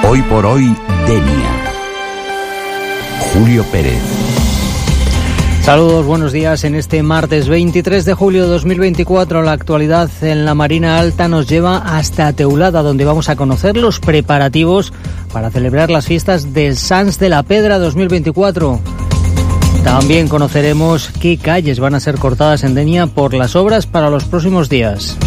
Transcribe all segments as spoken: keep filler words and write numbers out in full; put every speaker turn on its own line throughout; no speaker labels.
Hoy por hoy, Denia. Julio Pérez.
Saludos, buenos días. En este martes veintitrés de julio de dos mil veinticuatro, la actualidad en la Marina Alta nos lleva hasta Teulada, donde vamos a conocer los preparativos para celebrar las fiestas del Sants de la Pedra dos mil veinticuatro. También conoceremos qué calles van a ser cortadas en Denia por las obras para los próximos días.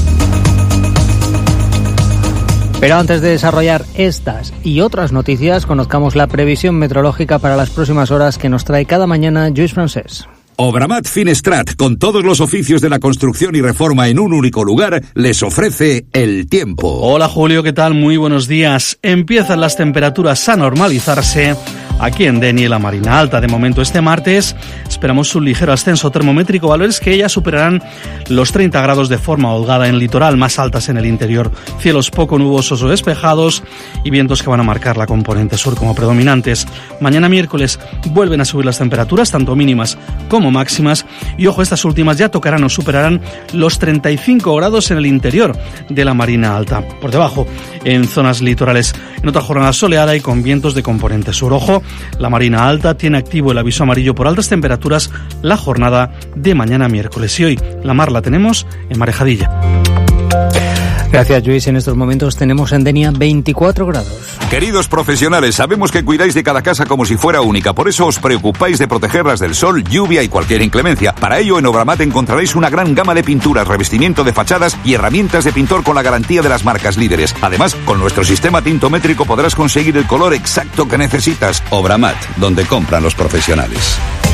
Pero antes de desarrollar estas y otras noticias, conozcamos la previsión meteorológica para las próximas horas que nos trae cada mañana Lluís Francés.
Obramat Finestrat, con todos los oficios de la construcción y reforma en un único lugar, les ofrece el tiempo.
Hola Julio, ¿qué tal? Muy buenos días. Empiezan las temperaturas a normalizarse aquí en Denia y la Marina Alta. De momento este martes esperamos un ligero ascenso termométrico, valores que ya superarán los treinta grados de forma holgada en el litoral, más altas en el interior. Cielos poco nubosos o despejados y vientos que van a marcar la componente sur como predominantes. Mañana miércoles vuelven a subir las temperaturas, tanto mínimas como máximas, y ojo, estas últimas ya tocarán o superarán los treinta y cinco grados en el interior de la Marina Alta. Por debajo, en zonas litorales, en otra jornada soleada y con vientos de componente sur. Ojo, la Marina Alta tiene activo el aviso amarillo por altas temperaturas la jornada de mañana miércoles. Y hoy la mar la tenemos en Marejadilla.
Gracias, Lluís. En estos momentos tenemos en Denia veinticuatro grados.
Queridos profesionales, sabemos que cuidáis de cada casa como si fuera única. Por eso os preocupáis de protegerlas del sol, lluvia y cualquier inclemencia. Para ello, en Obramat encontraréis una gran gama de pinturas, revestimiento de fachadas y herramientas de pintor con la garantía de las marcas líderes. Además, con nuestro sistema tintométrico podrás conseguir el color exacto que necesitas. Obramat, donde compran los profesionales.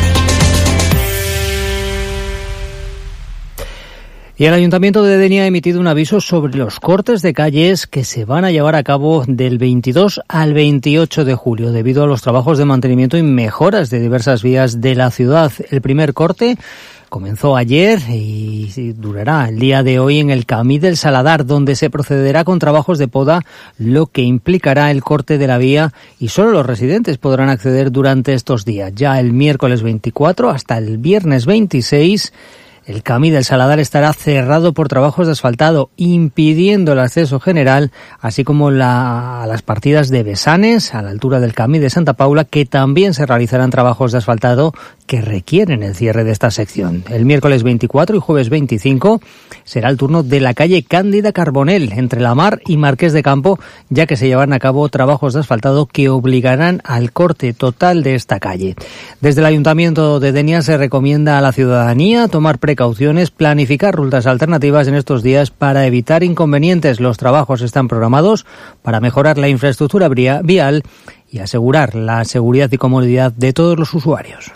Y el Ayuntamiento de Denia ha emitido un aviso sobre los cortes de calles que se van a llevar a cabo del veintidós al veintiocho de julio, debido a los trabajos de mantenimiento y mejoras de diversas vías de la ciudad. El primer corte comenzó ayer y durará el día de hoy en el Camí del Saladar, donde se procederá con trabajos de poda, lo que implicará el corte de la vía, y solo los residentes podrán acceder durante estos días. Ya el miércoles veinticuatro hasta el viernes veintiséis, el Camí del Saladar estará cerrado por trabajos de asfaltado, impidiendo el acceso general, así como la, a las partidas de Besanes, a la altura del Camí de Santa Paula, que también se realizarán trabajos de asfaltado que requieren el cierre de esta sección. El miércoles veinticuatro y jueves veinticinco será el turno de la calle Cándida Carbonell, entre La Mar y Marqués de Campo, ya que se llevarán a cabo trabajos de asfaltado que obligarán al corte total de esta calle. Desde el Ayuntamiento de Denia se recomienda a la ciudadanía tomar precauciones, planificar rutas alternativas en estos días para evitar inconvenientes. Los trabajos están programados para mejorar la infraestructura vial y asegurar la seguridad y comodidad de todos los usuarios.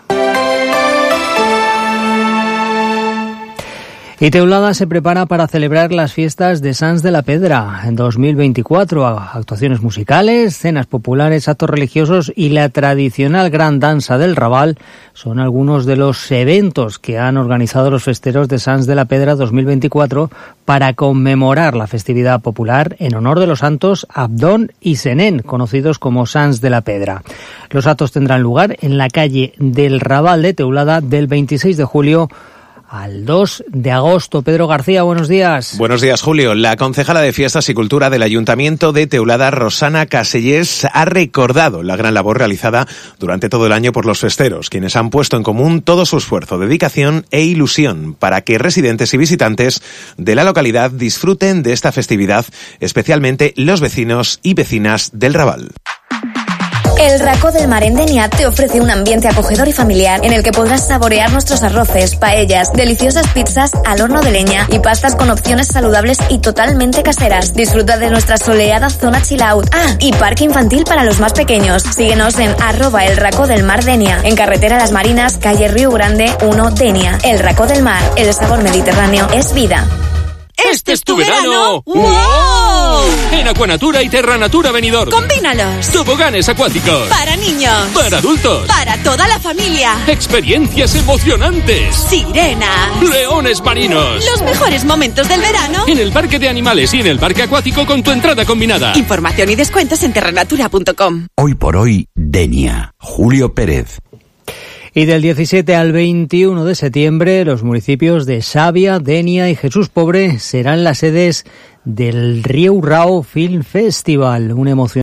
Y Teulada se prepara para celebrar las fiestas de Sants de la Pedra en dos mil veinticuatro. Actuaciones musicales, cenas populares, actos religiosos y la tradicional gran danza del Raval son algunos de los eventos que han organizado los festeros de Sants de la Pedra dos mil veinticuatro para conmemorar la festividad popular en honor de los santos Abdón y Senén, conocidos como Sants de la Pedra. Los actos tendrán lugar en la calle del Raval de Teulada del veintiséis de julio al dos de agosto. Pedro García, buenos días.
Buenos días, Julio. La concejala de Fiestas y Cultura del Ayuntamiento de Teulada, Rosana Casellés, ha recordado la gran labor realizada durante todo el año por los festeros, quienes han puesto en común todo su esfuerzo, dedicación e ilusión para que residentes y visitantes de la localidad disfruten de esta festividad, especialmente los vecinos y vecinas del Raval.
El Racó del Mar en Denia te ofrece un ambiente acogedor y familiar en el que podrás saborear nuestros arroces, paellas, deliciosas pizzas al horno de leña y pastas con opciones saludables y totalmente caseras. Disfruta de nuestra soleada zona chill out. Ah, y parque infantil para los más pequeños. Síguenos en arroba el Racó del Mar Denia, en carretera Las Marinas, calle Río Grande uno, Denia. El Racó del Mar, el sabor mediterráneo es vida.
¡Este es tu verano! ¡Wow! En Aquanatura y Terranatura Benidorm.
¡Combínalos!
Toboganes acuáticos.
Para niños.
Para adultos.
Para toda la familia.
Experiencias emocionantes.
Sirenas.
Leones marinos.
Los mejores momentos del verano.
En el parque de animales y en el parque acuático con tu entrada combinada.
Información y descuentos en terranatura punto com.
Hoy por hoy, Denia. Julio Pérez.
Y del diecisiete al veintiuno de septiembre, los municipios de Xàbia, Denia y Jesús Pobre serán las sedes del Riu Rao Film Festival, una emoción